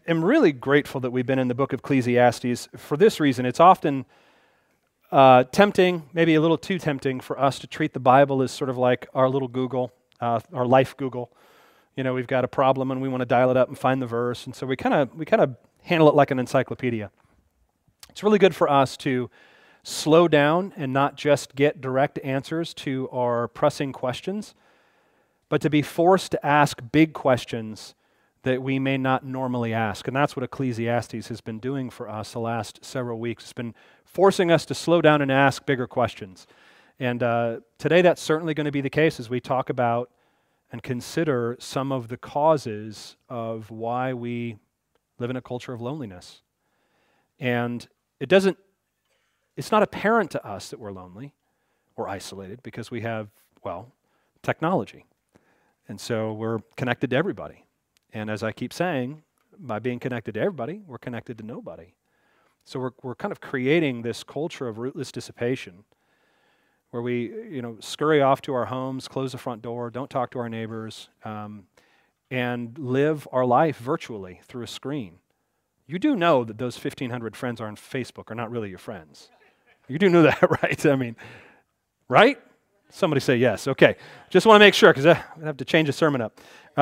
am really grateful that we've been in the book of Ecclesiastes for this reason. It's often tempting, maybe a little too tempting for us to treat the Bible as sort of like our little Google, our life Google. You know, we've got a problem and we want to dial it up and find the verse, and so we kind of handle it like an encyclopedia. It's really good for us to slow down and not just get direct answers to our pressing questions, but to be forced to ask big questions that we may not normally ask. And that's what Ecclesiastes has been doing for us the last several weeks. It's been forcing us to slow down and ask bigger questions. And today that's certainly going to be the case as we talk about and consider some of the causes of why we live in a culture of loneliness. And it's not apparent to us that we're lonely or isolated because we have, well, technology. And so we're connected to everybody. And as I keep saying, by being connected to everybody, we're connected to nobody. So we're kind of creating this culture of rootless dissipation where we, scurry off to our homes, close the front door, don't talk to our neighbors, and live our life virtually through a screen. You do know that those 1,500 friends on Facebook are not really your friends. You do know that, right? I mean, right? Somebody say yes. Okay. Just want to make sure because I have to change the sermon up.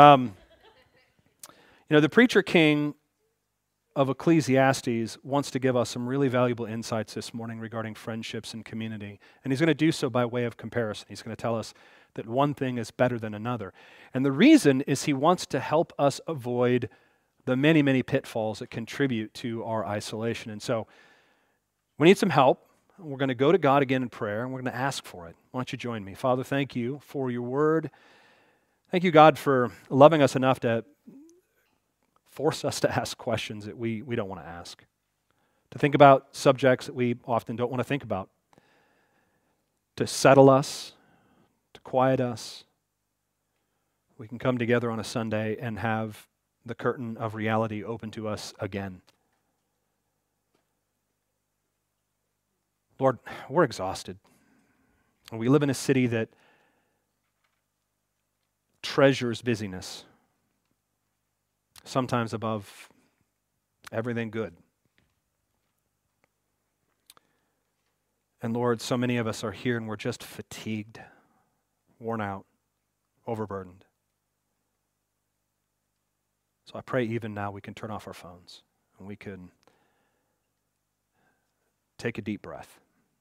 The preacher king of Ecclesiastes wants to give us some really valuable insights this morning regarding friendships and community. And he's going to do so by way of comparison. He's going to tell us that one thing is better than another. And the reason is he wants to help us avoid the many, many pitfalls that contribute to our isolation. And so we need some help. We're going to go to God again in prayer, and we're going to ask for it. Why don't you join me? Father, thank you for your word. Thank you, God, for loving us enough to force us to ask questions that we don't want to ask, to think about subjects that we often don't want to think about, to settle us, to quiet us. We can come together on a Sunday and have the curtain of reality open to us again. Lord, we're exhausted. We live in a city that treasures busyness, sometimes above everything good. And Lord, so many of us are here and we're just fatigued, worn out, overburdened. So I pray even now we can turn off our phones and we can take a deep breath.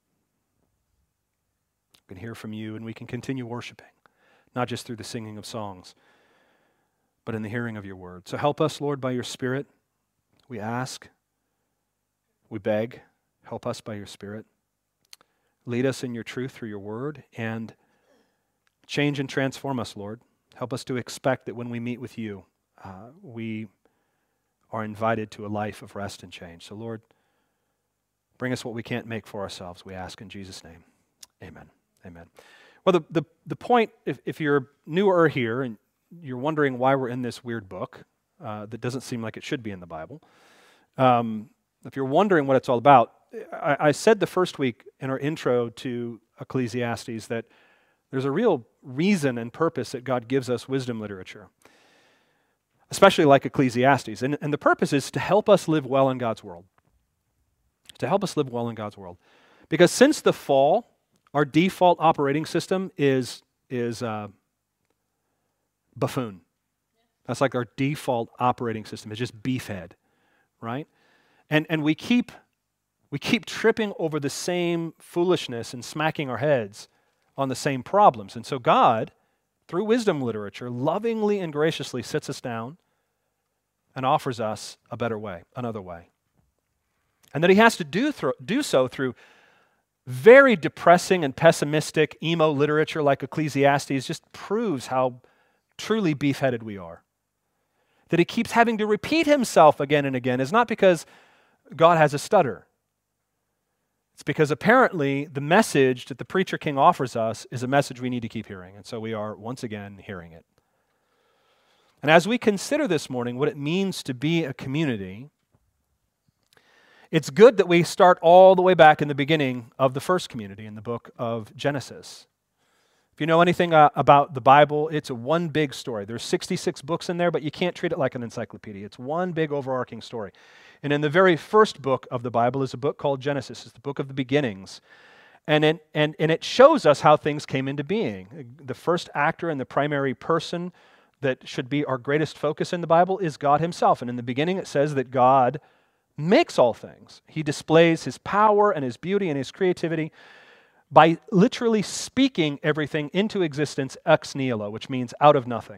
We can hear from you and we can continue worshiping, not just through the singing of songs, but in the hearing of your word. So help us, Lord, by your Spirit. We ask, we beg, help us by your Spirit. Lead us in your truth through your word and change and transform us, Lord. Help us to expect that when we meet with you, we are invited to a life of rest and change. So, Lord, bring us what we can't make for ourselves, we ask in Jesus' name. Amen. Amen. Well, the point, if you're newer here and you're wondering why we're in this weird book that doesn't seem like it should be in the Bible, if you're wondering what it's all about, I said the first week in our intro to Ecclesiastes that there's a real reason and purpose that God gives us wisdom literature, especially like Ecclesiastes. And the purpose is to help us live well in God's world. To help us live well in God's world. Because since the fall, our default operating system is buffoon. That's like our default operating system. It's just beefhead, right? And we keep tripping over the same foolishness and smacking our heads on the same problems. And so God, through wisdom literature, lovingly and graciously sits us down and offers us a better way, another way. And that he has to do so through very depressing and pessimistic emo literature like Ecclesiastes just proves how truly beef-headed we are. That he keeps having to repeat himself again and again is not because God has a stutter. It's because apparently the message that the preacher king offers us is a message we need to keep hearing. And so we are once again hearing it. And as we consider this morning what it means to be a community, it's good that we start all the way back in the beginning of the first community in the book of Genesis. If you know anything about the Bible, it's one big story. There's 66 books in there, but you can't treat it like an encyclopedia. It's one big overarching story. And in the very first book of the Bible is a book called Genesis. It's the book of the beginnings. And it shows us how things came into being. The first actor and the primary person that should be our greatest focus in the Bible is God himself. And in the beginning it says that God makes all things. He displays his power and his beauty and his creativity by literally speaking everything into existence ex nihilo, which means out of nothing.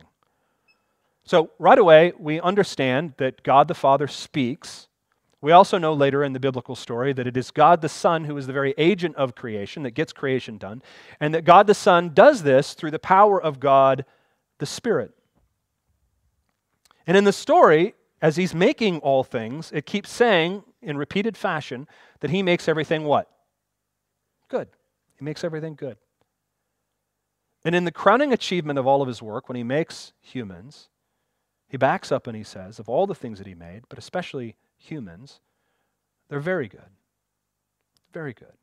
So right away, we understand that God the Father speaks. We also know later in the biblical story that it is God the Son who is the very agent of creation that gets creation done, and that God the Son does this through the power of God the Spirit. And in the story, as he's making all things, it keeps saying in repeated fashion that he makes everything what? Good. He makes everything good. And in the crowning achievement of all of his work, when he makes humans, he backs up and he says, of all the things that he made, but especially humans, they're very good. Very good.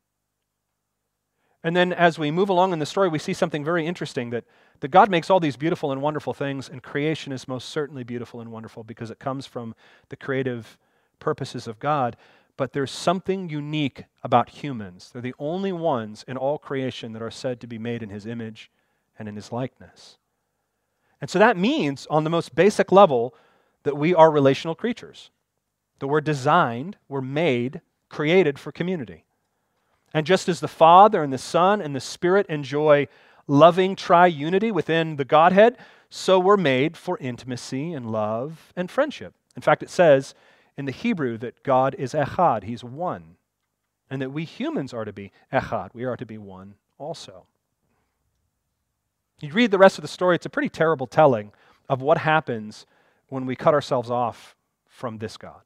And then as we move along in the story, we see something very interesting, that God makes all these beautiful and wonderful things, and creation is most certainly beautiful and wonderful because it comes from the creative purposes of God. But there's something unique about humans. They're the only ones in all creation that are said to be made in his image and in his likeness. And so that means, on the most basic level, that we are relational creatures. That we're designed, we're made, created for community. And just as the Father and the Son and the Spirit enjoy loving triunity within the Godhead, so we're made for intimacy and love and friendship. In fact, it says in the Hebrew that God is echad, he's one, and that we humans are to be echad, we are to be one also. You read the rest of the story, it's a pretty terrible telling of what happens when we cut ourselves off from this God.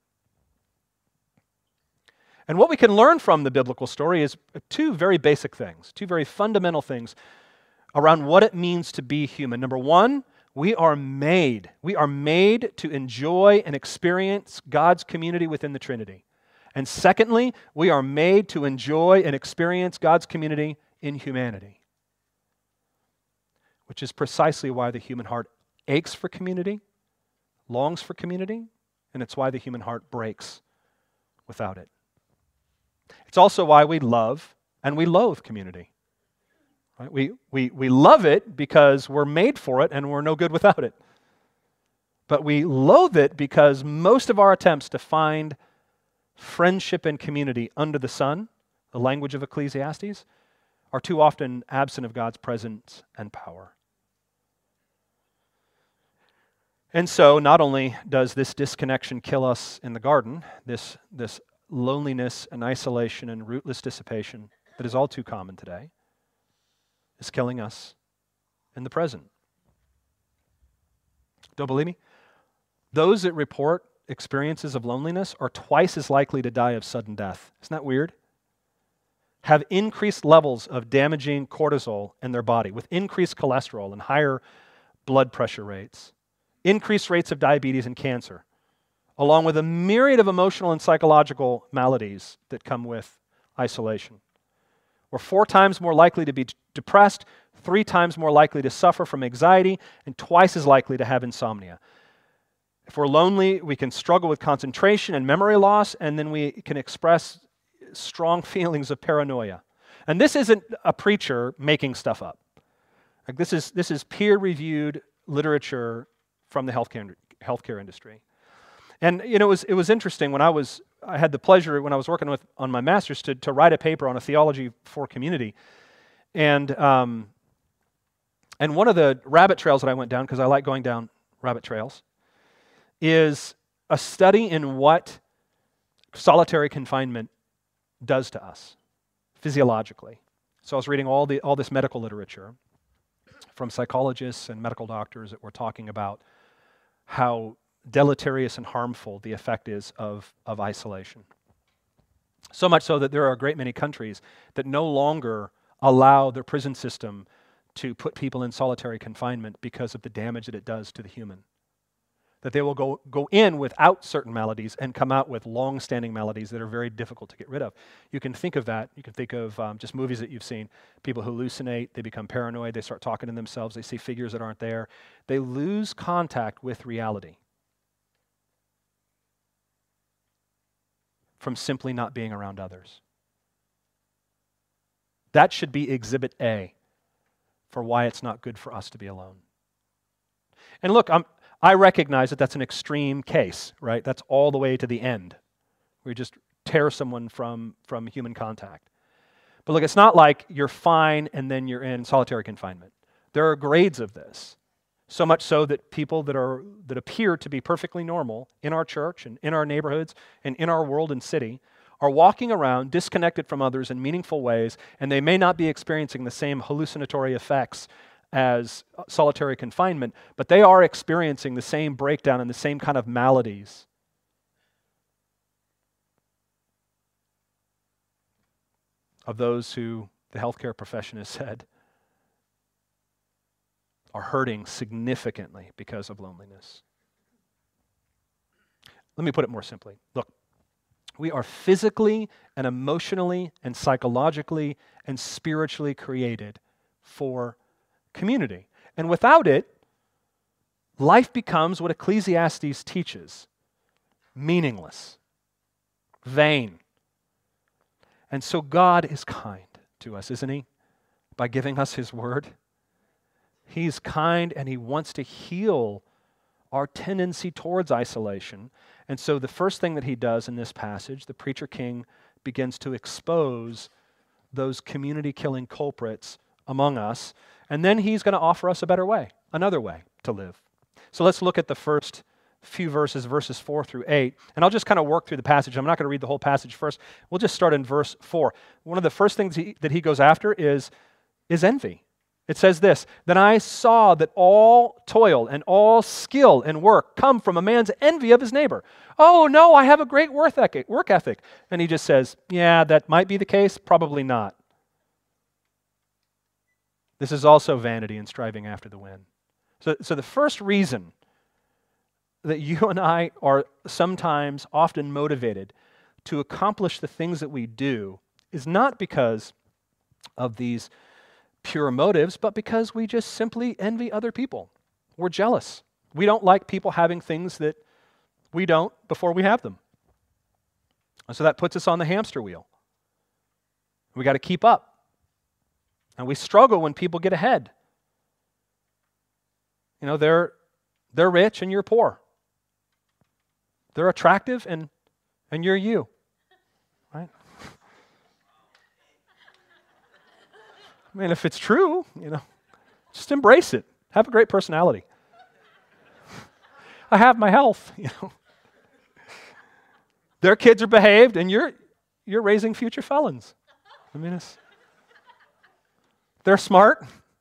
And what we can learn from the biblical story is two very basic things, two very fundamental things around what it means to be human. Number one, we are made to enjoy and experience God's community within the Trinity. And secondly, we are made to enjoy and experience God's community in humanity, which is precisely why the human heart aches for community, longs for community, and it's why the human heart breaks without it. It's also why we love and we loathe community. Right? We love it because we're made for it and we're no good without it. But we loathe it because most of our attempts to find friendship and community under the sun, the language of Ecclesiastes, are too often absent of God's presence and power. And so, not only does this disconnection kill us in the garden, this loneliness and isolation and rootless dissipation that is all too common today, is killing us in the present. Don't believe me? Those that report experiences of loneliness are twice as likely to die of sudden death. Isn't that weird? Have increased levels of damaging cortisol in their body, with increased cholesterol and higher blood pressure rates, increased rates of diabetes and cancer, along with a myriad of emotional and psychological maladies that come with isolation. We're 4 times more likely to be depressed, 3 times more likely to suffer from anxiety, and twice as likely to have insomnia. If we're lonely, we can struggle with concentration and memory loss, and then we can express strong feelings of paranoia. And this isn't a preacher making stuff up. Like this is peer-reviewed literature from the healthcare industry. And you know, it was interesting when I had the pleasure when I was working on my master's to write a paper on a theology for community, and one of the rabbit trails that I went down, because I like going down rabbit trails, is a study in what solitary confinement does to us physiologically. So I was reading all this medical literature from psychologists and medical doctors that were talking about how deleterious and harmful the effect is of isolation. So much so that there are a great many countries that no longer allow their prison system to put people in solitary confinement because of the damage that it does to the human. that they will go in without certain maladies and come out with long-standing maladies that are very difficult to get rid of. You can think of that. You can think of just movies that you've seen. People hallucinate, they become paranoid, they start talking to themselves, they see figures that aren't there. They lose contact with reality from simply not being around others. That should be exhibit A for why it's not good for us to be alone. And look, I recognize that that's an extreme case, right? That's all the way to the end. We just tear someone from human contact. But look, it's not like you're fine and then you're in solitary confinement. There are grades of this. So much so that people that appear to be perfectly normal in our church and in our neighborhoods and in our world and city are walking around disconnected from others in meaningful ways, and they may not be experiencing the same hallucinatory effects as solitary confinement, but they are experiencing the same breakdown and the same kind of maladies. Of those who the healthcare profession has said are hurting significantly because of loneliness. Let me put it more simply. Look, we are physically and emotionally and psychologically and spiritually created for community. And without it, life becomes what Ecclesiastes teaches: meaningless, vain. And so God is kind to us, isn't He? By giving us His word. He's kind and He wants to heal our tendency towards isolation. And so the first thing that He does in this passage, the preacher king begins to expose those community-killing culprits among us. And then He's going to offer us a better way, another way to live. So let's look at the first few verses 4 through 8. And I'll just kind of work through the passage. I'm not going to read the whole passage first. We'll just start in verse 4. One of the first things that he goes after is envy. It says this: "Then I saw that all toil and all skill and work come from a man's envy of his neighbor." Oh, no, I have a great work ethic. And he just says, yeah, that might be the case, probably not. This is also vanity and striving after the wind. So the first reason that you and I are sometimes often motivated to accomplish the things that we do is not because of these pure motives, but because we just simply envy other people. We're jealous. We don't like people having things that we don't before we have them. And so that puts us on the hamster wheel. We got to keep up. And we struggle when people get ahead. You know, they're rich and you're poor. They're attractive and you're you. Right? I mean, if it's true, just embrace it. Have a great personality. I have my health, Their kids are behaved and you're raising future felons. I mean, they're smart.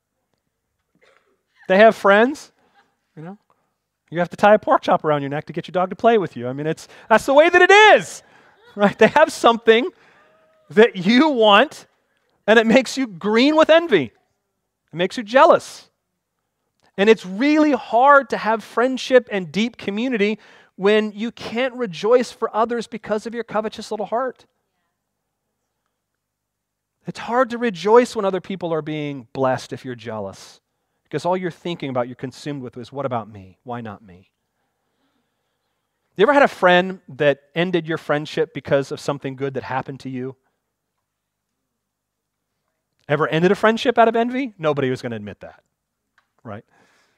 They have friends, You have to tie a pork chop around your neck to get your dog to play with you. I mean, that's the way that it is, right? They have something that you want, and it makes you green with envy. It makes you jealous. And it's really hard to have friendship and deep community when you can't rejoice for others because of your covetous little heart. It's hard to rejoice when other people are being blessed if you're jealous. Because all you're thinking about, you're consumed with, is what about me? Why not me? You ever had a friend that ended your friendship because of something good that happened to you? Ever ended a friendship out of envy? Nobody was going to admit that, right?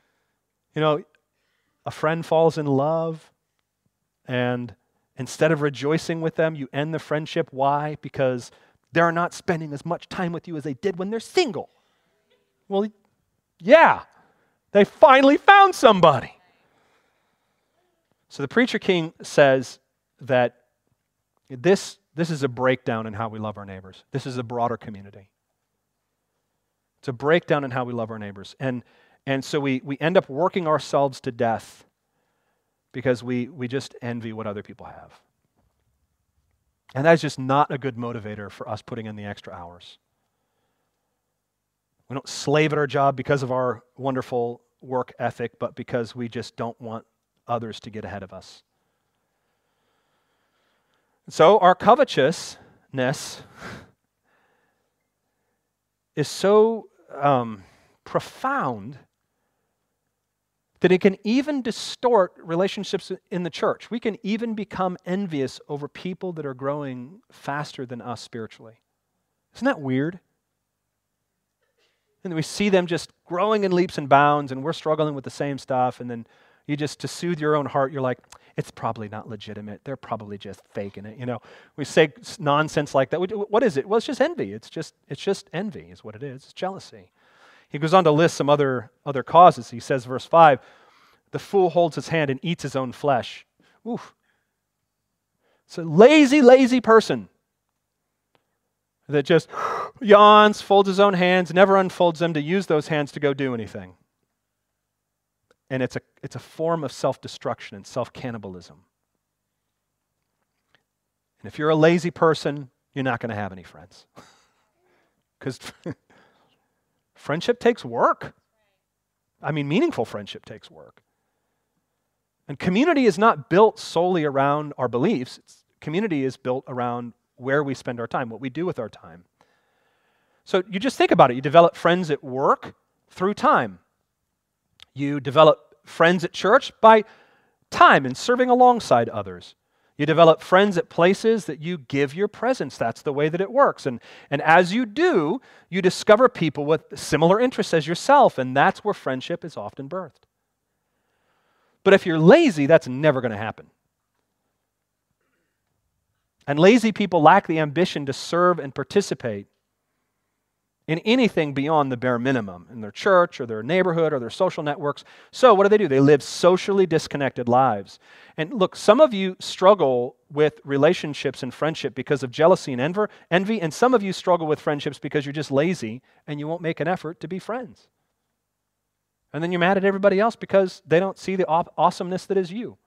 A friend falls in love, and instead of rejoicing with them, you end the friendship. Why? Because they're not spending as much time with you as they did when they're single. Well, yeah, they finally found somebody. So the preacher king says that this is a breakdown in how we love our neighbors. This is a broader community. It's a breakdown in how we love our neighbors. And so we end up working ourselves to death because we just envy what other people have. And that is just not a good motivator for us putting in the extra hours. We don't slave at our job because of our wonderful work ethic, but because we just don't want others to get ahead of us. So our covetousness is so profound that it can even distort relationships in the church. We can even become envious over people that are growing faster than us spiritually. Isn't that weird? And we see them just growing in leaps and bounds, and we're struggling with the same stuff, and then you just, to soothe your own heart, you're like, it's probably not legitimate. They're probably just faking it. We say nonsense like that. What is it? Well, it's just envy. It's just envy is what it is. It's jealousy. He goes on to list some other causes. He says, verse 5, the fool holds his hand and eats his own flesh. Oof. It's a lazy person that just yawns, folds his own hands, never unfolds them to use those hands to go do anything. And it's a form of self-destruction and self-cannibalism. And if you're a lazy person, you're not going to have any friends. Because friendship takes work. I mean, meaningful friendship takes work. And community is not built solely around our beliefs. Community is built around where we spend our time, what we do with our time. So you just think about it. You develop friends at work through time. You develop friends at church by time and serving alongside others. You develop friends at places that you give your presence. That's the way that it works. And as you do, you discover people with similar interests as yourself, and that's where friendship is often birthed. But if you're lazy, that's never going to happen. And lazy people lack the ambition to serve and participate in anything beyond the bare minimum in their church or their neighborhood or their social networks. So what do? They live socially disconnected lives. And look, some of you struggle with relationships and friendship because of jealousy and envy, and some of you struggle with friendships because you're just lazy and you won't make an effort to be friends. And then you're mad at everybody else because they don't see the awesomeness that is you.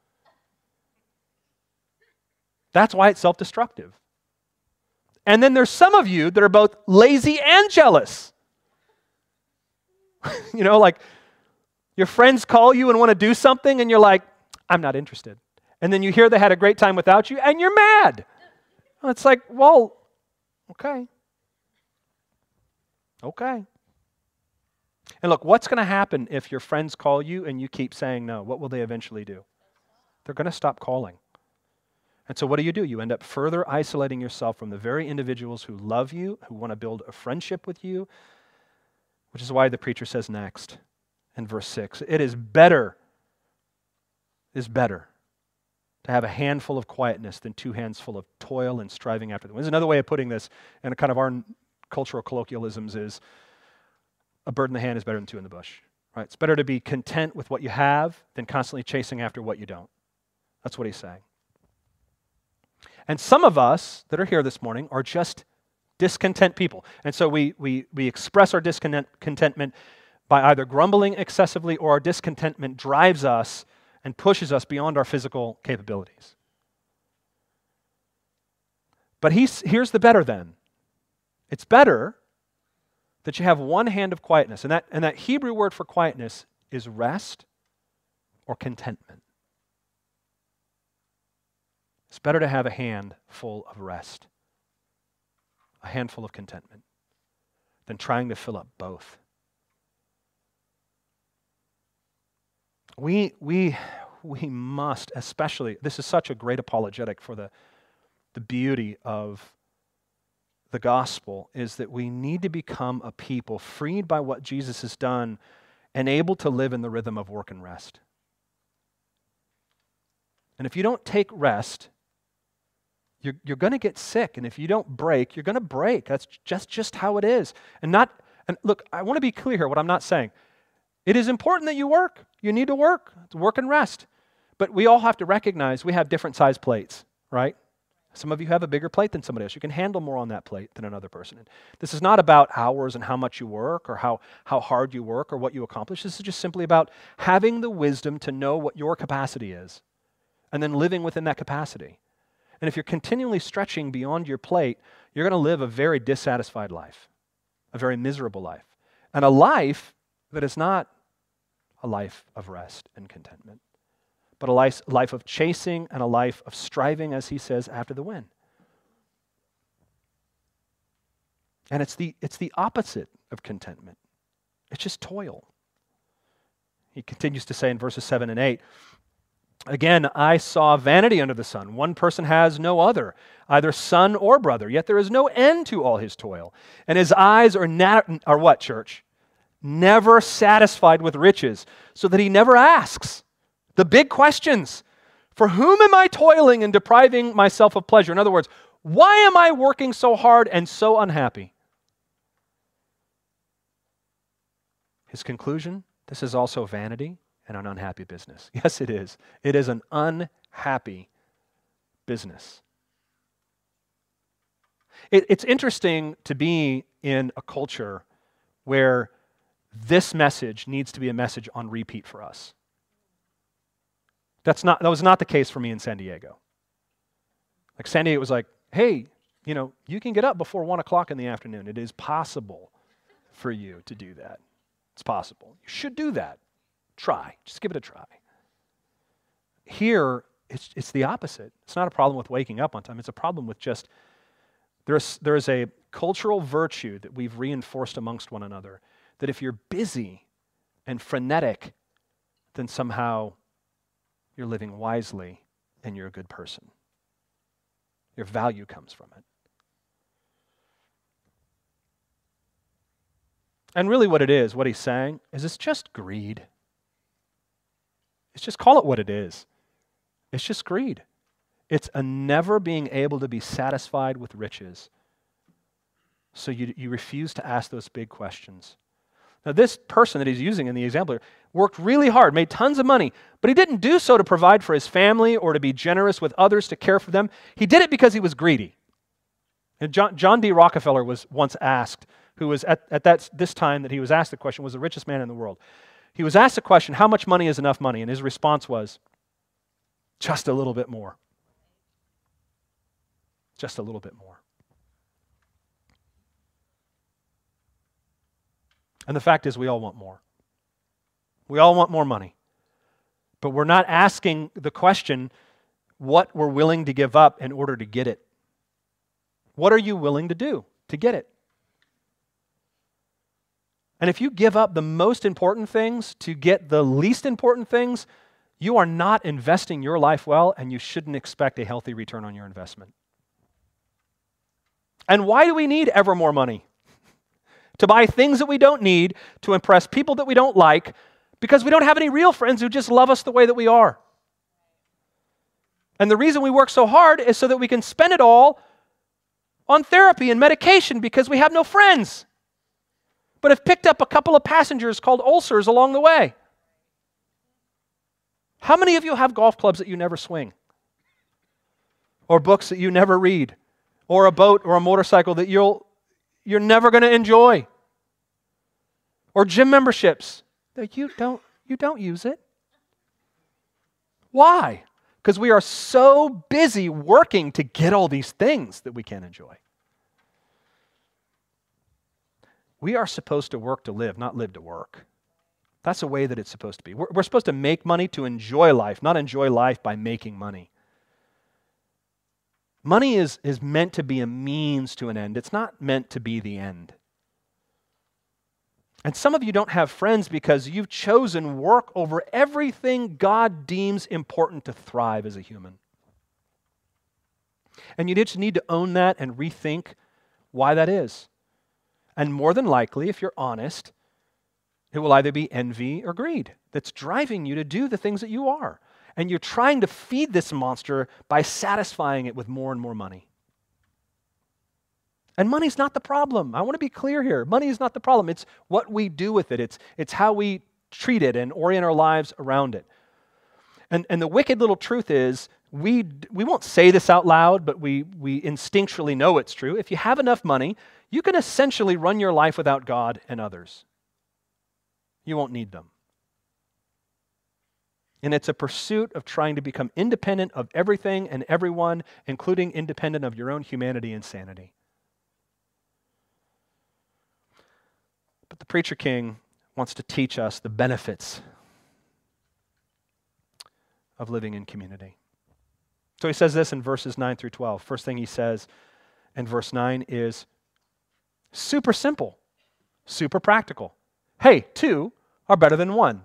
That's why it's self-destructive. And then there's some of you that are both lazy and jealous. Like your friends call you and want to do something and you're like, I'm not interested. And then you hear they had a great time without you and you're mad. It's like, well, okay. And look, what's going to happen if your friends call you and you keep saying no? What will they eventually do? They're going to stop calling. And so what do? You end up further isolating yourself from the very individuals who love you, who want to build a friendship with you, which is why the preacher says next in verse 6, it is better to have a handful of quietness than 2 hands full of toil and striving after the wind. There's another way of putting this, and kind of our cultural colloquialisms is, a bird in the hand is better than 2 in the bush. Right? It's better to be content with what you have than constantly chasing after what you don't. That's what he's saying. And some of us that are here this morning are just discontent people. And so we express our discontentment by either grumbling excessively or our discontentment drives us and pushes us beyond our physical capabilities. But here's the better then. It's better that you have one hand of quietness. And that Hebrew word for quietness is rest or contentment. It's better to have a hand full of rest, a handful of contentment, than trying to fill up both. We must, especially, this is such a great apologetic for the beauty of the gospel, is that we need to become a people freed by what Jesus has done and able to live in the rhythm of work and rest. And if you don't take rest, you're going to get sick, and if you don't break, you're going to break. That's just how it is. And look, I want to be clear here what I'm not saying. It is important that you work. You need to work. It's work and rest. But we all have to recognize we have different size plates, right? Some of you have a bigger plate than somebody else. You can handle more on that plate than another person. And this is not about hours and how much you work or how hard you work or what you accomplish. This is just simply about having the wisdom to know what your capacity is and then living within that capacity. And if you're continually stretching beyond your plate, you're going to live a very dissatisfied life, a very miserable life, and a life that is not a life of rest and contentment, but a life of chasing and a life of striving, as he says, after the win. And it's the opposite of contentment. It's just toil. He continues to say in verses 7 and 8, again, I saw vanity under the sun. One person has no other, either son or brother, yet there is no end to all his toil. And his eyes are what, church? Never satisfied with riches, so that he never asks the big questions. For whom am I toiling and depriving myself of pleasure? In other words, why am I working so hard and so unhappy? His conclusion, this is also vanity and an unhappy business. Yes, it is. It is an unhappy business. It's interesting to be in a culture where this message needs to be a message on repeat for us. That was not the case for me in San Diego. Like San Diego was like, hey, you can get up before 1 o'clock in the afternoon. It is possible for you to do that. It's possible. You should do that. Try. Just give it a try. Here, it's the opposite. It's not a problem with waking up on time. It's a problem with just, there is a cultural virtue that we've reinforced amongst one another, that if you're busy and frenetic, then somehow you're living wisely and you're a good person. Your value comes from it. And really what it is, what he's saying, is it's just greed. It's just, call it what it is. It's just greed. It's a never being able to be satisfied with riches. So you refuse to ask those big questions. Now this person that he's using in the example here worked really hard, made tons of money, but he didn't do so to provide for his family or to be generous with others, to care for them. He did it because he was greedy. And John D. Rockefeller was once asked, who was at this time that he was asked the question, was the richest man in the world. He was asked the question, how much money is enough money? And his response was, just a little bit more. Just a little bit more. And the fact is, we all want more. We all want more money. But we're not asking the question what we're willing to give up in order to get it. What are you willing to do to get it? And if you give up the most important things to get the least important things, you are not investing your life well, and you shouldn't expect a healthy return on your investment. And why do we need ever more money? To buy things that we don't need, to impress people that we don't like, because we don't have any real friends who just love us the way that we are. And the reason we work so hard is so that we can spend it all on therapy and medication because we have no friends, but have picked up a couple of passengers called ulcers along the way. How many of you have golf clubs that you never swing? Or books that you never read? Or a boat or a motorcycle that you're never going to enjoy? Or gym memberships that you don't use it? Why? Because we are so busy working to get all these things that we can't enjoy. We are supposed to work to live, not live to work. That's the way that it's supposed to be. We're supposed to make money to enjoy life, not enjoy life by making money. Money is meant to be a means to an end. It's not meant to be the end. And some of you don't have friends because you've chosen work over everything God deems important to thrive as a human. And you just need to own that and rethink why that is. And more than likely, if you're honest, it will either be envy or greed that's driving you to do the things that you are. And you're trying to feed this monster by satisfying it with more and more money. And money's not the problem. I want to be clear here. Money is not the problem. It's what we do with it. It's how we treat it and orient our lives around it. And the wicked little truth is, we won't say this out loud, but we instinctually know it's true. If you have enough money, you can essentially run your life without God and others. You won't need them. And it's a pursuit of trying to become independent of everything and everyone, including independent of your own humanity and sanity. But the Preacher King wants to teach us the benefits of living in community. So he says this in verses 9 through 12. First thing he says in verse 9 is super simple, super practical. Hey, two are better than one.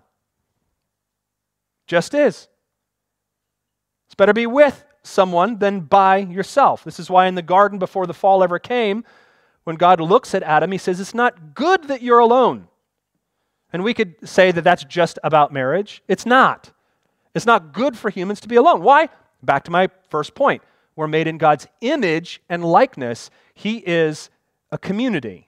Just is. It's better be with someone than by yourself. This is why in the garden before the fall ever came, when God looks at Adam, he says, it's not good that you're alone. And we could say that that's just about marriage. It's not. It's not good for humans to be alone. Why? Back to my first point. We're made in God's image and likeness. He is a community.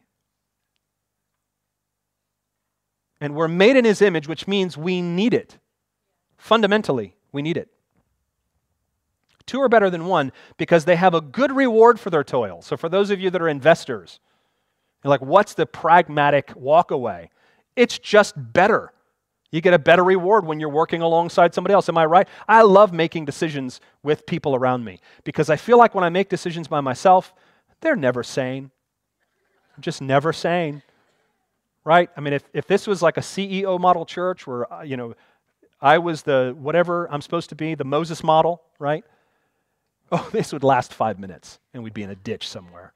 And we're made in His image, which means we need it. Fundamentally, we need it. Two are better than one because they have a good reward for their toil. So for those of you that are investors, you're like, what's the pragmatic walk away? It's just better. You get a better reward when you're working alongside somebody else. Am I right? I love making decisions with people around me because I feel like when I make decisions by myself, they're never sane. I'm just never sane. Right? I mean, if this was like a CEO model church where, I was the whatever I'm supposed to be, the Moses model, right? Oh, this would last 5 minutes and we'd be in a ditch somewhere.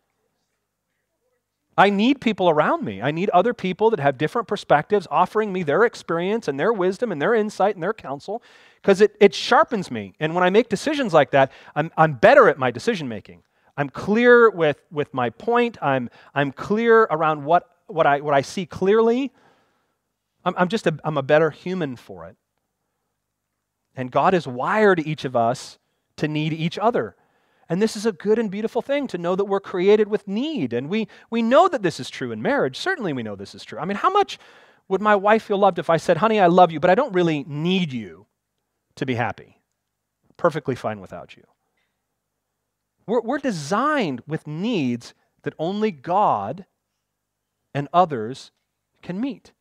I need people around me. I need other people that have different perspectives offering me their experience and their wisdom and their insight and their counsel because it sharpens me. And when I make decisions like that, I'm better at my decision making. I'm clear with my point. I'm clear around what I see clearly. I'm a better human for it. And God has wired each of us to need each other. And this is a good and beautiful thing to know that we're created with need. And we know that this is true in marriage. Certainly we know this is true. I mean, how much would my wife feel loved if I said, honey, I love you, but I don't really need you to be happy? Perfectly fine without you. We're designed with needs that only God and others can meet.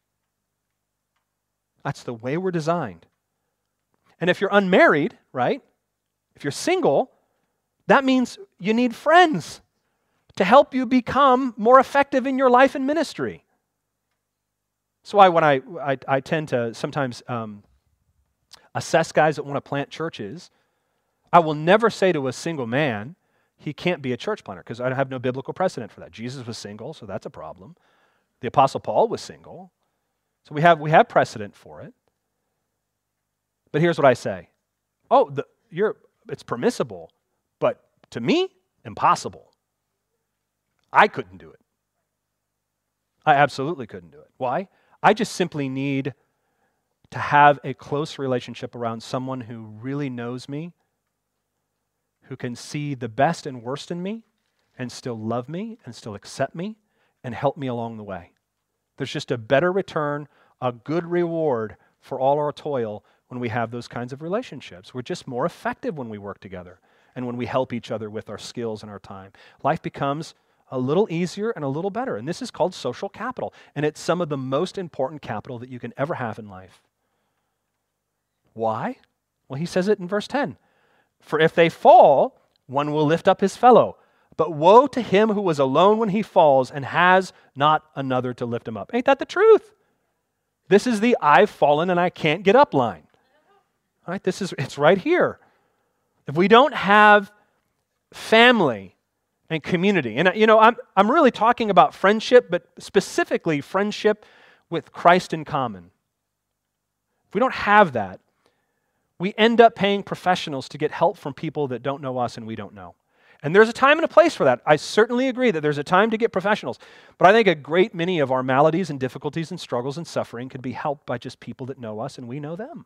That's the way we're designed. And if you're unmarried, right? If you're single, that means you need friends to help you become more effective in your life and ministry. That's why when I tend to sometimes assess guys that want to plant churches, I will never say to a single man, he can't be a church planter, because I have no biblical precedent for that. Jesus was single, so that's a problem. The Apostle Paul was single. So we have precedent for it. But here's what I say. It's permissible, but to me, impossible. I couldn't do it. I absolutely couldn't do it. Why? I just simply need to have a close relationship around someone who really knows me, who can see the best and worst in me and still love me and still accept me and help me along the way. There's just a better return, a good reward for all our toil when we have those kinds of relationships. We're just more effective when we work together and when we help each other with our skills and our time. Life becomes a little easier and a little better. And this is called social capital. And it's some of the most important capital that you can ever have in life. Why? Well, he says it in verse 10. For if they fall, one will lift up his fellow. But woe to him who was alone when he falls and has not another to lift him up. Ain't that the truth? This is the I've fallen and I can't get up line. All right, it's right here. If we don't have family and community, and I'm really talking about friendship, but specifically friendship with Christ in common. If we don't have that, we end up paying professionals to get help from people that don't know us and we don't know. And there's a time and a place for that. I certainly agree that there's a time to get professionals. But I think a great many of our maladies and difficulties and struggles and suffering could be helped by just people that know us and we know them,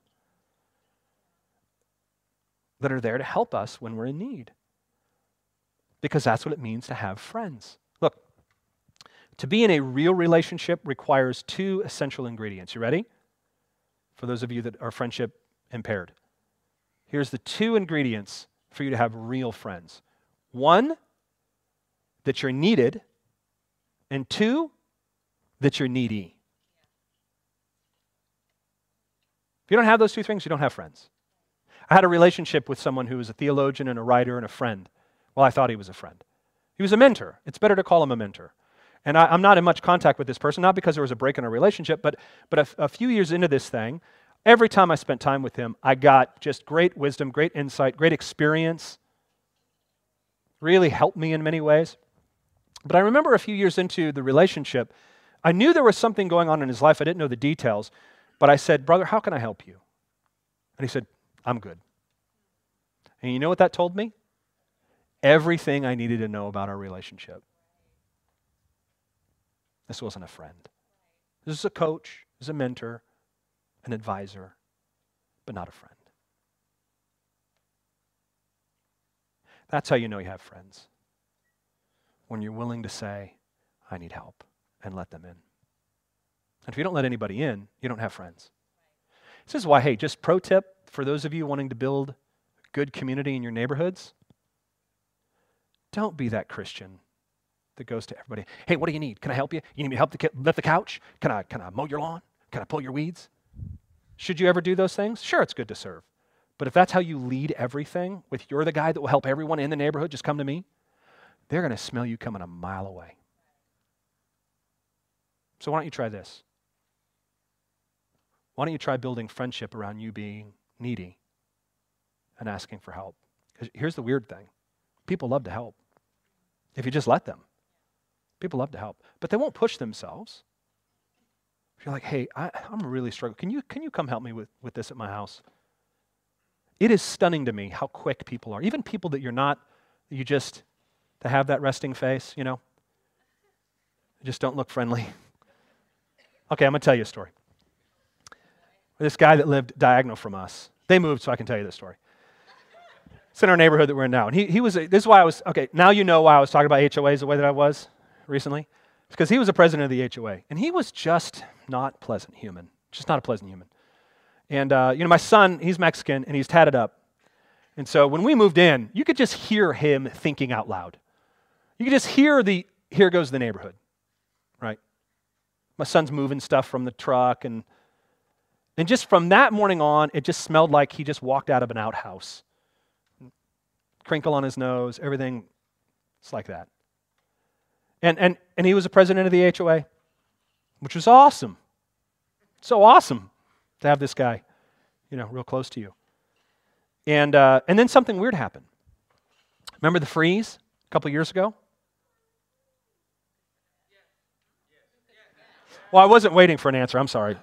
that are there to help us when we're in need. Because that's what it means to have friends. Look, to be in a real relationship requires two essential ingredients. You ready? For those of you that are friendship impaired. Here's the two ingredients for you to have real friends. One, that you're needed, and two, that you're needy. If you don't have those two things, you don't have friends. I had a relationship with someone who was a theologian and a writer and a friend. Well, I thought he was a friend. He was a mentor. It's better to call him a mentor. And I'm not in much contact with this person, not because there was a break in our relationship, but a few years into this thing, Every time I spent time with him, I got just great wisdom, great insight, great experience. Really helped me in many ways. But I remember a few years into the relationship, I knew there was something going on in his life. I didn't know the details. But I said, brother, how can I help you? And he said, I'm good. And you know what that told me? Everything I needed to know about our relationship. This wasn't a friend. This is a coach, this is a mentor, an advisor, but not a friend. That's how you know you have friends. When you're willing to say, I need help, and let them in. And if you don't let anybody in, you don't have friends. This is why, hey, just pro tip for those of you wanting to build good community in your neighborhoods, don't be that Christian that goes to everybody, hey, what do you need? Can I help you? You need me to help lift the couch? Can I mow your lawn? Can I pull your weeds? Should you ever do those things? Sure, it's good to serve. But if that's how you lead everything, with you're the guy that will help everyone in the neighborhood, just come to me, they're going to smell you coming a mile away. So why don't you try this? Why don't you try building friendship around you being needy and asking for help? Because here's the weird thing. People love to help. If you just let them. People love to help. But they won't push themselves. If you're like, hey, I'm really struggling. Can you come help me with this at my house? It is stunning to me how quick people are. Even people that to have that resting face, you know. Just don't look friendly. Okay, I'm going to tell you a story. This guy that lived diagonal from us, they moved so I can tell you this story. It's in our neighborhood that we're in now. And this is why now you know why I was talking about HOAs the way that I was recently. It's because he was the president of the HOA. And he was just not pleasant human. Just not a pleasant human. And, my son, he's Mexican and he's tatted up. And so when we moved in, you could just hear him thinking out loud. You could just hear here goes the neighborhood, right? My son's moving stuff from the truck and just from that morning on, it just smelled like he just walked out of an outhouse. Crinkle on his nose, everything, it's like that. And he was the president of the HOA, which was awesome. So awesome to have this guy, real close to you. And then something weird happened. Remember the freeze a couple years ago? Well, I wasn't waiting for an answer. I'm sorry.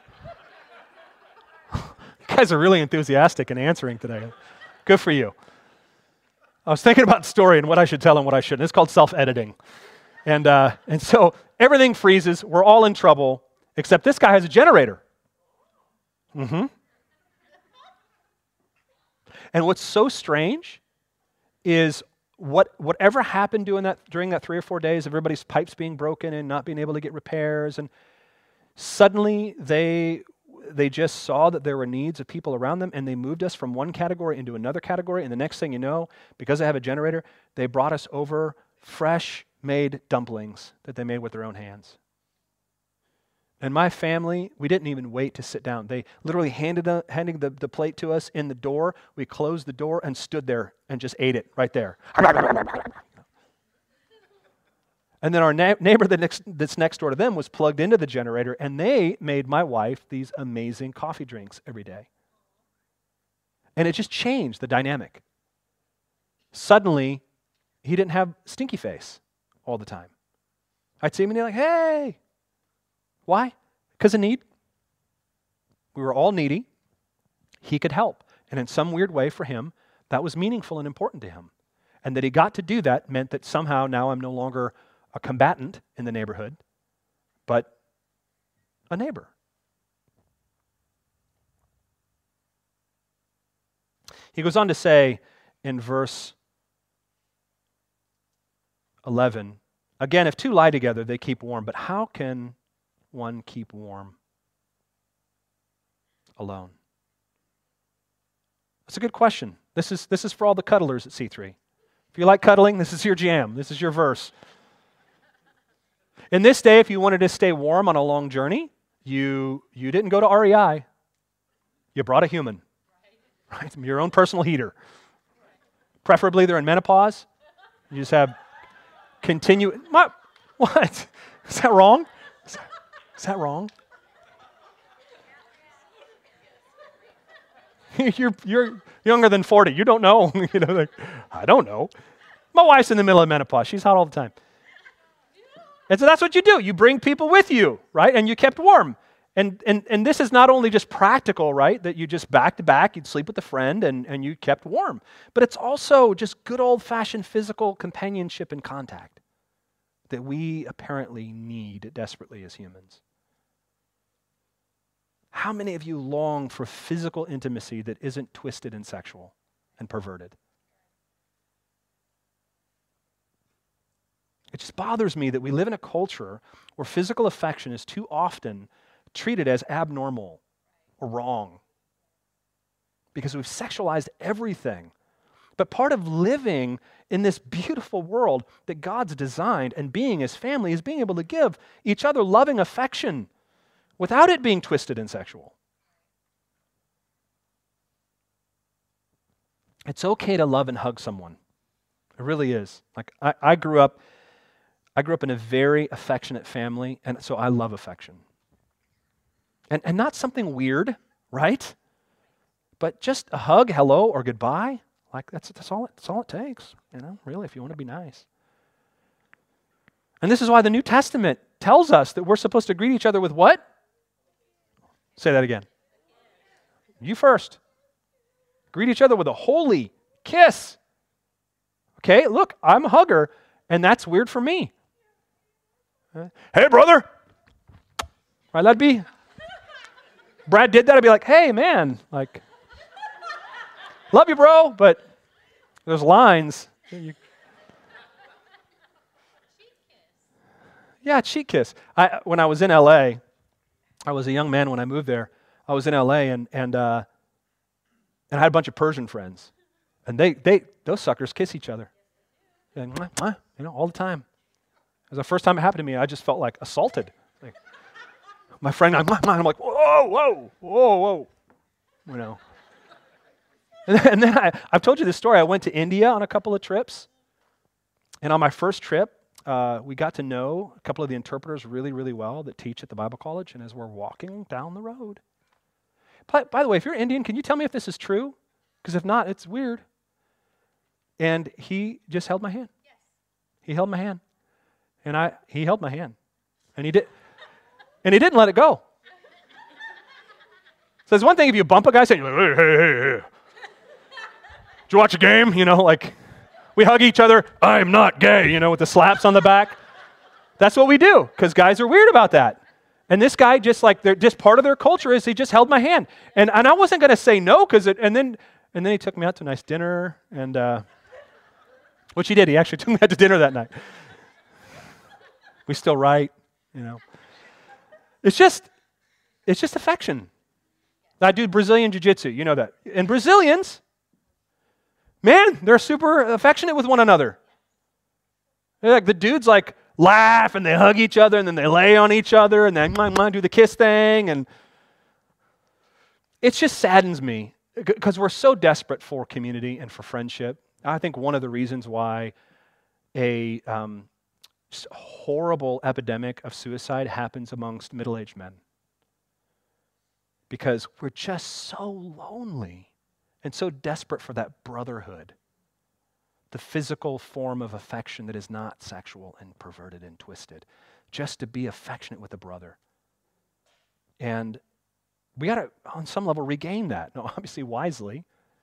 You guys are really enthusiastic in answering today. Good for you. I was thinking about the story and what I should tell and what I shouldn't. It's called self-editing. And so everything freezes. We're all in trouble, except this guy has a generator. Mm-hmm. And what's so strange is whatever happened during that 3 or 4 days of everybody's pipes being broken and not being able to get repairs, and suddenly they just saw that there were needs of people around them, and they moved us from one category into another category, and the next thing you know, because they have a generator, they brought us over fresh-made dumplings that they made with their own hands. And my family, we didn't even wait to sit down. They literally handing the plate to us in the door. We closed the door and stood there and just ate it right there. And then our neighbor that's next door to them was plugged into the generator, and they made my wife these amazing coffee drinks every day. And it just changed the dynamic. Suddenly, he didn't have stinky face all the time. I'd see him and he'd be like, hey. Why? Because of need. We were all needy. He could help. And in some weird way for him, that was meaningful and important to him. And that he got to do that meant that somehow now I'm no longer a combatant in the neighborhood, but a neighbor. He goes on to say in verse 11, again, if two lie together, they keep warm, but how can one keep warm alone? That's a good question. This is for all the cuddlers at C3. If you like cuddling, this is your jam. This is your verse. In this day, if you wanted to stay warm on a long journey, you didn't go to REI. You brought a human, right? Your own personal heater. Preferably they're in menopause. You just have What? Is that wrong? Is that wrong? You're younger than 40. You don't know. Like, I don't know. My wife's in the middle of menopause. She's hot all the time. And so that's what you do. You bring people with you, right? And you kept warm. And this is not only just practical, right? That you just back to back, you'd sleep with a friend and you kept warm. But it's also just good old-fashioned physical companionship and contact that we apparently need desperately as humans. How many of you long for physical intimacy that isn't twisted and sexual and perverted? It just bothers me that we live in a culture where physical affection is too often treated as abnormal or wrong because we've sexualized everything. But part of living in this beautiful world that God's designed and being His family is being able to give each other loving affection without it being twisted and sexual. It's okay to love and hug someone. It really is. Like I grew up in a very affectionate family, and so I love affection. And not something weird, right? But just a hug, hello, or goodbye. Like that's all it takes, really, if you want to be nice. And this is why the New Testament tells us that we're supposed to greet each other with what? Say that again. You first. Greet each other with a holy kiss. Okay, look, I'm a hugger, and that's weird for me. Hey, brother. Right, that'd be. Brad did that, I'd be like, hey, man, like, love you, bro, but there's lines. Yeah, cheek kiss. When I was in L.A., I was a young man when I moved there. I was in L.A. and I had a bunch of Persian friends, and those suckers kiss each other, and all the time. It was the first time it happened to me. I just felt like assaulted. Like, my friend, I'm like, whoa. And then I've told you this story. I went to India on a couple of trips, and on my first trip, we got to know a couple of the interpreters really, really well that teach at the Bible college, and as we're walking down the road. By the way, if you're Indian, can you tell me if this is true? Because if not, it's weird. And he just held my hand. Yes. He held my hand. And he held my hand. And he didn't let it go. So it's one thing if you bump a guy saying, hey. Did you watch a game? Like we hug each other. I'm not gay, with the slaps on the back. That's what we do because guys are weird about that. And this guy just part of their culture is he just held my hand. And I wasn't going to say no and then he took me out to a nice dinner and which he did. He actually took me out to dinner that night. We still write, It's just affection. I do Brazilian jiu-jitsu, you know that. And Brazilians, man, they're super affectionate with one another. They're like the dudes laugh and they hug each other and then they lay on each other and then do the kiss thing. And it just saddens me because we're so desperate for community and for friendship. I think one of the reasons why a horrible epidemic of suicide happens amongst middle-aged men. Because we're just so lonely and so desperate for that brotherhood, the physical form of affection that is not sexual and perverted and twisted, just to be affectionate with a brother. And we got to, on some level, regain that. No, obviously wisely.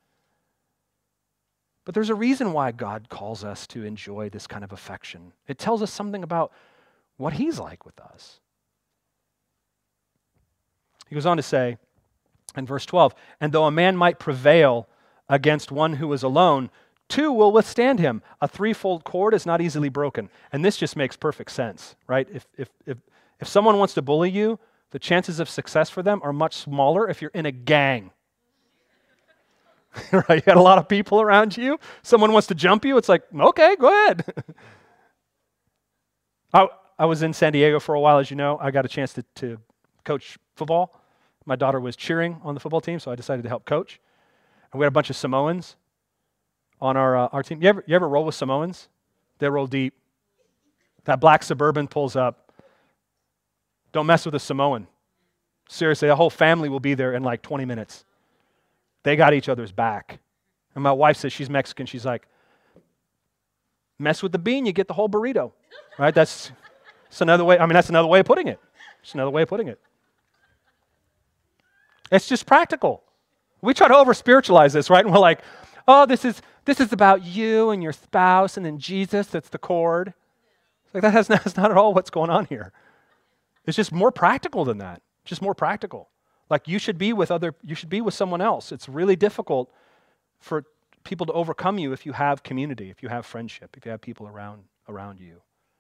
But there's a reason why God calls us to enjoy this kind of affection. It tells us something about what He's like with us. He goes on to say in verse 12, and though a man might prevail against one who is alone, two will withstand him. A threefold cord is not easily broken. And this just makes perfect sense, right? If someone wants to bully you, the chances of success for them are much smaller if you're in a gang. Right? You got a lot of people around you. Someone wants to jump you. It's like, okay, go ahead. I was in San Diego for a while, as you know. I got a chance to coach football. My daughter was cheering on the football team, so I decided to help coach. And we had a bunch of Samoans on our team. You ever roll with Samoans? They roll deep. That black Suburban pulls up. Don't mess with a Samoan. Seriously, a whole family will be there in like 20 minutes. They got each other's back. And my wife says, she's Mexican, she's like, mess with the bean, you get the whole burrito. Right? That's another way, that's another way of putting it. It's another way of putting it. It's just practical. We try to over-spiritualize this, right? And we're like, oh, this is about you and your spouse, and then Jesus, that's the cord. It's like that's not at all what's going on here. It's just more practical than that. Just more practical. Like you should be with someone else. It's really difficult for people to overcome you if you have community, if you have friendship, if you have people around you.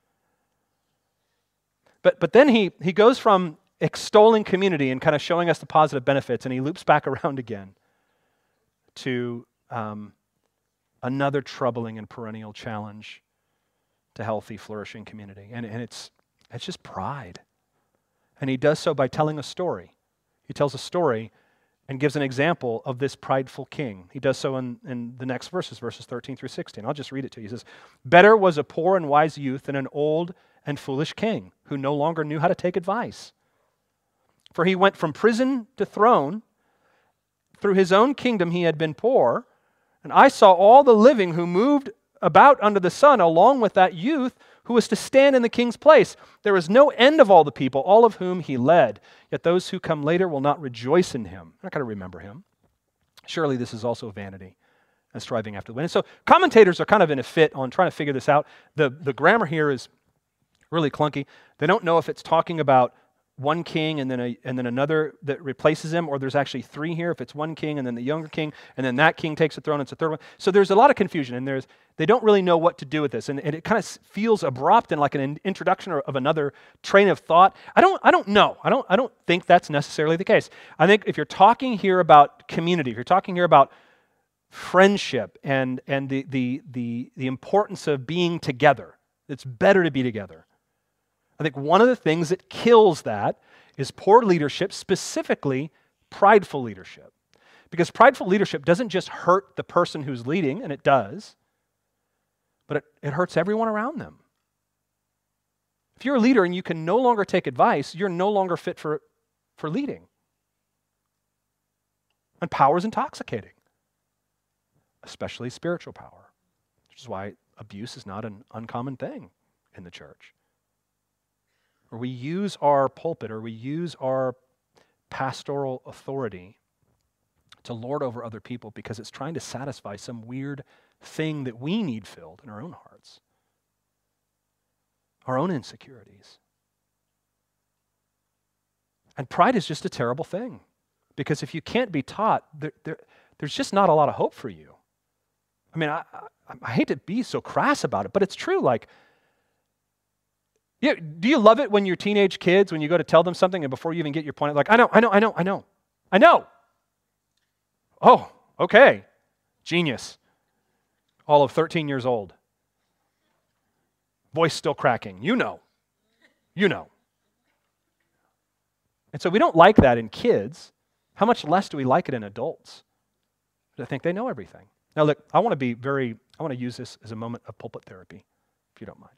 But then he goes from extolling community and kind of showing us the positive benefits, and he loops back around again to another troubling and perennial challenge to healthy, flourishing community. And it's just pride. And he does so by telling a story. He tells a story and gives an example of this prideful king. He does so in the next verses 13 through 16. I'll just read it to you. He says, "Better was a poor and wise youth than an old and foolish king who no longer knew how to take advice. For he went from prison to throne. Through his own kingdom he had been poor. And I saw all the living who moved about under the sun along with that youth who was to stand in the king's place. There is no end of all the people, all of whom he led. Yet those who come later will not rejoice in him." They're not going to remember him. Surely this is also vanity and striving after the wind. And so commentators are kind of in a fit on trying to figure this out. The grammar here is really clunky. They don't know if it's talking about one king and then another that replaces him, or there's actually three here. If it's one king and then the younger king, and then that king takes the throne, it's a third one. So there's a lot of confusion, and they don't really know what to do with this, and it kind of feels abrupt and like an introduction of another train of thought. I don't know. I don't think that's necessarily the case. I think if you're talking here about community, if you're talking here about friendship and the importance of being together, it's better to be together. I think one of the things that kills that is poor leadership, specifically prideful leadership. Because prideful leadership doesn't just hurt the person who's leading, and it does, but it hurts everyone around them. If you're a leader and you can no longer take advice, you're no longer fit for leading. And power is intoxicating, especially spiritual power, which is why abuse is not an uncommon thing in the church. Or we use our pulpit, or we use our pastoral authority to lord over other people because it's trying to satisfy some weird thing that we need filled in our own hearts, our own insecurities. And pride is just a terrible thing, because if you can't be taught, there's just not a lot of hope for you. I mean, I hate to be so crass about it, but it's true. Like, yeah, do you love it when your teenage kids, when you go to tell them something and before you even get your point, like, I know. Oh, okay. Genius. All of 13 years old. Voice still cracking. You know. And so we don't like that in kids. How much less do we like it in adults? I think they know everything. Now look, I want to use this as a moment of pulpit therapy, if you don't mind.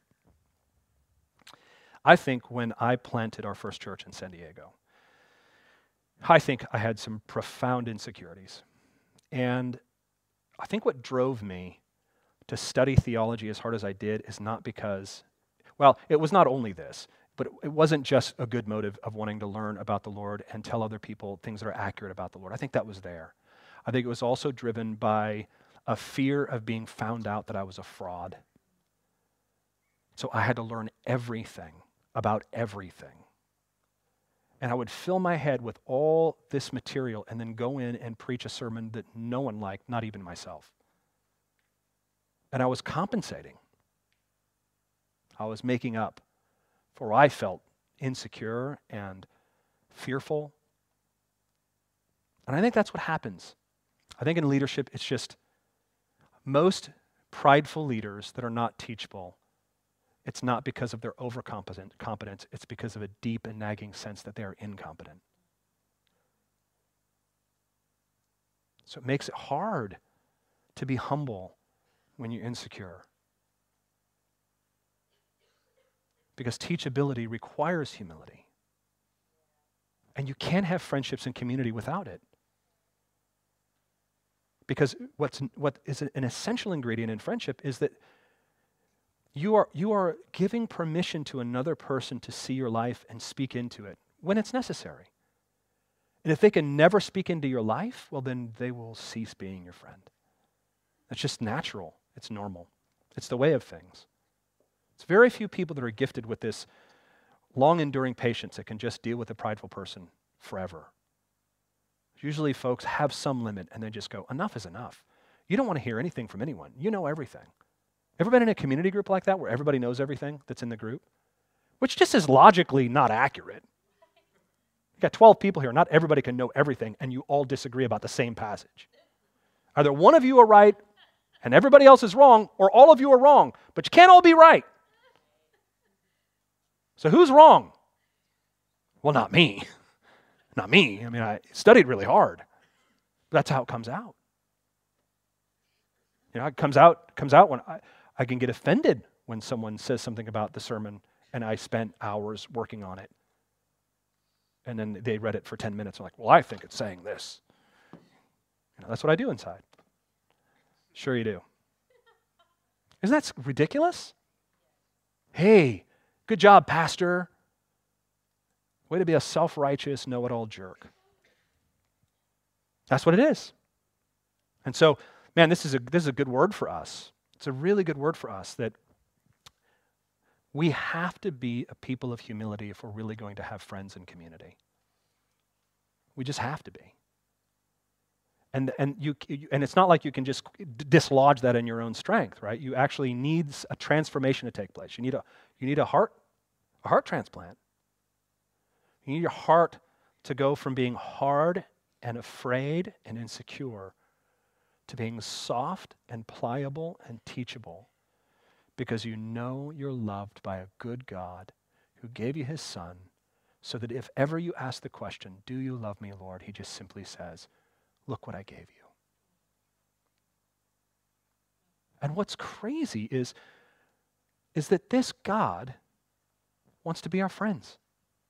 I think when I planted our first church in San Diego, I think I had some profound insecurities. And I think what drove me to study theology as hard as I did is not because, well, it was not only this, but it wasn't just a good motive of wanting to learn about the Lord and tell other people things that are accurate about the Lord. I think that was there. I think it was also driven by a fear of being found out that I was a fraud. So I had to learn everything about everything. And I would fill my head with all this material and then go in and preach a sermon that no one liked, not even myself. And I was compensating. I was making up for I felt insecure and fearful. And I think that's what happens. I think in leadership, it's just most prideful leaders that are not teachable, it's not because of their competence, it's because of a deep and nagging sense that they are incompetent. So it makes it hard to be humble when you're insecure. Because teachability requires humility. And you can't have friendships and community without it. Because what is an essential ingredient in friendship is that you are giving permission to another person to see your life and speak into it when it's necessary. And if they can never speak into your life, well, then they will cease being your friend. It's just natural. It's normal. It's the way of things. It's very few people that are gifted with this long-enduring patience that can just deal with a prideful person forever. Usually folks have some limit and they just go, enough is enough. You don't want to hear anything from anyone. You know everything. Ever been in a community group like that where everybody knows everything that's in the group? Which just is logically not accurate. You got 12 people here. Not everybody can know everything and you all disagree about the same passage. Either one of you are right and everybody else is wrong, or all of you are wrong, but you can't all be right. So who's wrong? Well, not me. Not me. I mean, I studied really hard. But that's how it comes out. You know, it comes out when I can get offended when someone says something about the sermon and I spent hours working on it. And then they read it for 10 minutes. I'm like, well, I think it's saying this. You know, that's what I do inside. Sure you do. Isn't that ridiculous? Hey, good job, pastor. Way to be a self-righteous, know-it-all jerk. That's what it is. And so, man, this is a good word for us. It's a really good word for us that we have to be a people of humility if we're really going to have friends and community. We just have to be. And it's not like you can just dislodge that in your own strength, right? You actually need a transformation to take place. You need a heart transplant. You need your heart to go from being hard and afraid and insecure to being soft and pliable and teachable because you know you're loved by a good God who gave you his son so that if ever you ask the question, do you love me, Lord? He just simply says, look what I gave you. And what's crazy is that this God wants to be our friends.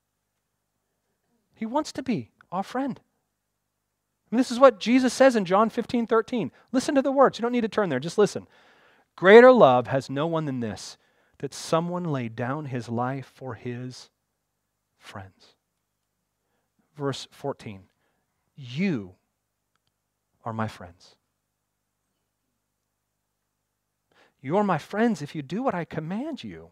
He wants to be our friend. And this is what Jesus says in John 15:13. Listen to the words. You don't need to turn there. Just listen. Greater love has no one than this, that someone laid down his life for his friends. Verse 14. You are my friends. You are my friends if you do what I command you.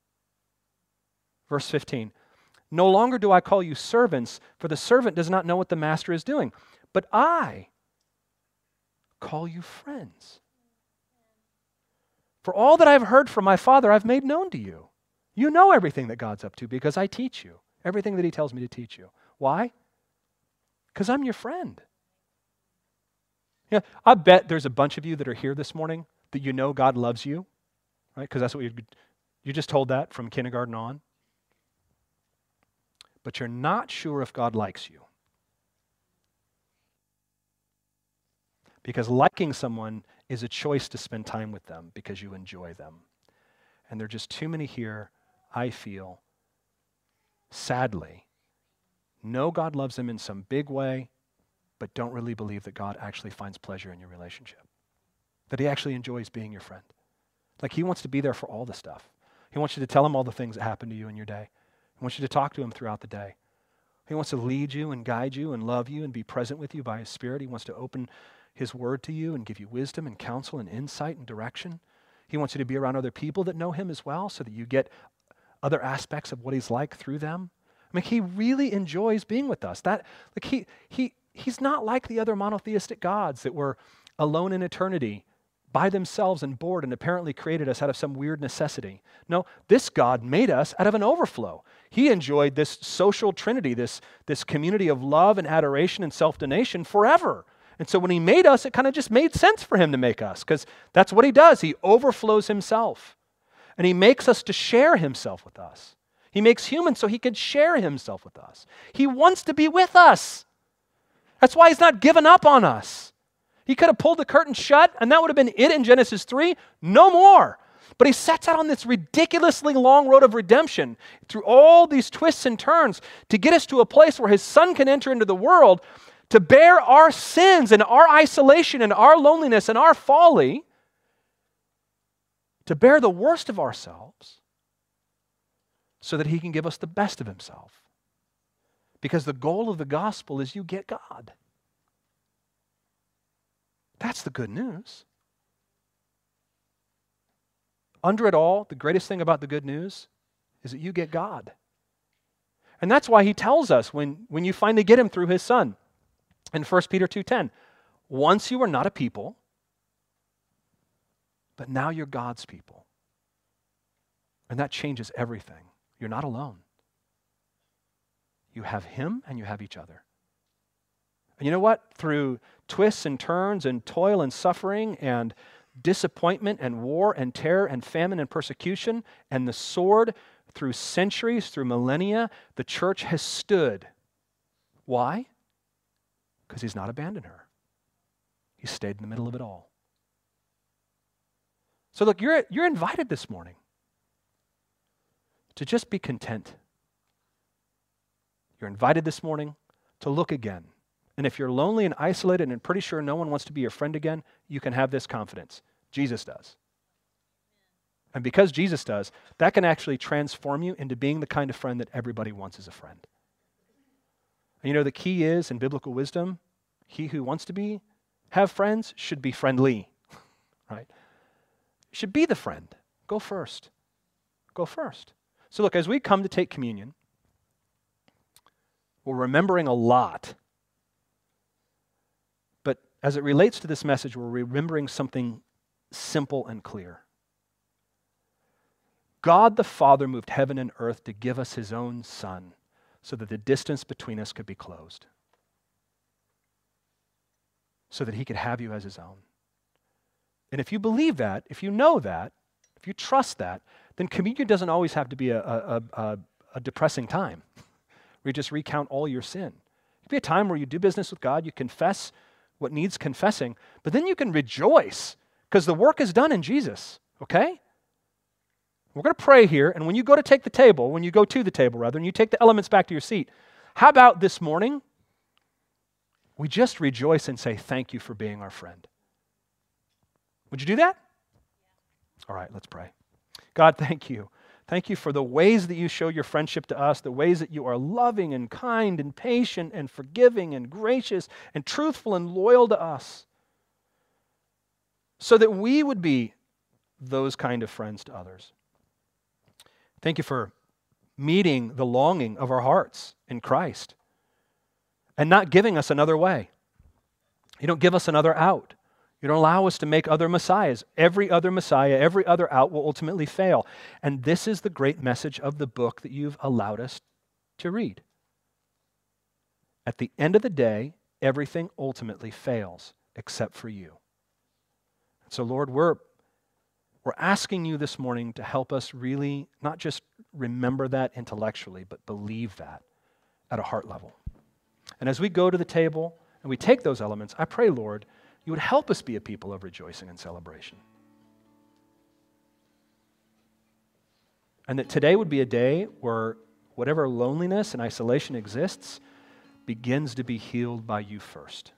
Verse 15. No longer do I call you servants, for the servant does not know what the master is doing. But I call you friends. For all that I've heard from my Father, I've made known to you. You know everything that God's up to because I teach you. Everything that he tells me to teach you. Why? Because I'm your friend. Yeah, I bet there's a bunch of you that are here this morning that you know God loves you, right? Because that's what you just told that from kindergarten on. But you're not sure if God likes you. Because liking someone is a choice to spend time with them because you enjoy them. And there are just too many here, I feel, sadly, know God loves them in some big way, but don't really believe that God actually finds pleasure in your relationship. That he actually enjoys being your friend. Like he wants to be there for all the stuff. He wants you to tell him all the things that happen to you in your day. He wants you to talk to him throughout the day. He wants to lead you and guide you and love you and be present with you by his Spirit. He wants to open his word to you and give you wisdom and counsel and insight and direction. He wants you to be around other people that know him as well so that you get other aspects of what he's like through them. I mean, he really enjoys being with us. He's not like the other monotheistic gods that were alone in eternity by themselves and bored and apparently created us out of some weird necessity. No, this God made us out of an overflow. He enjoyed this social trinity, this community of love and adoration and self-donation forever. And so when he made us, it kind of just made sense for him to make us because that's what he does. He overflows himself. And he makes us to share himself with us. He makes humans so he can share himself with us. He wants to be with us. That's why he's not given up on us. He could have pulled the curtain shut, and that would have been it in Genesis 3. No more. But he sets out on this ridiculously long road of redemption through all these twists and turns to get us to a place where his son can enter into the world to bear our sins and our isolation and our loneliness and our folly, to bear the worst of ourselves so that he can give us the best of himself. Because the goal of the gospel is you get God. That's the good news. Under it all, the greatest thing about the good news is that you get God. And that's why he tells us when you finally get him through his Son in 1 Peter 2:10, once you were not a people, but now you're God's people. And that changes everything. You're not alone. You have him and you have each other. And you know what? Through twists and turns and toil and suffering and disappointment and war and terror and famine and persecution and the sword, through centuries, through millennia, the church has stood. Why? Because he's not abandoned her. He stayed in the middle of it all. So look, you're invited this morning to just be content. You're invited this morning to look again. And if you're lonely and isolated and pretty sure no one wants to be your friend again, you can have this confidence. Jesus does. And because Jesus does, that can actually transform you into being the kind of friend that everybody wants as a friend. And you know, the key is in biblical wisdom, he who wants to have friends should be friendly, right? Should be the friend. Go first. Go first. So look, as we come to take communion, we're remembering a lot. But as it relates to this message, we're remembering something simple and clear. God the Father moved heaven and earth to give us his own Son so that the distance between us could be closed. So that he could have you as his own. And if you believe that, if you know that, if you trust that, then communion doesn't always have to be a depressing time where you just recount all your sin. It could be a time where you do business with God, you confess what needs confessing, but then you can rejoice because the work is done in Jesus, okay? We're going to pray here, and when you go to take the table, when you go to the table rather, and you take the elements back to your seat, how about this morning, we just rejoice and say thank you for being our friend. Would you do that? All right, let's pray. God, thank you. Thank you for the ways that you show your friendship to us, the ways that you are loving and kind and patient and forgiving and gracious and truthful and loyal to us, so that we would be those kind of friends to others. Thank you for meeting the longing of our hearts in Christ and not giving us another way. You don't give us another out. You don't allow us to make other messiahs. Every other messiah, every other out will ultimately fail. And this is the great message of the book that you've allowed us to read. At the end of the day, everything ultimately fails except for you. So Lord, we're asking you this morning to help us really not just remember that intellectually, but believe that at a heart level. And as we go to the table and we take those elements, I pray, Lord, you would help us be a people of rejoicing and celebration. And that today would be a day where whatever loneliness and isolation exists begins to be healed by you first.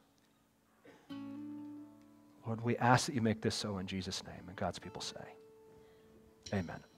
Lord, we ask that you make this so in Jesus' name. And God's people say, amen.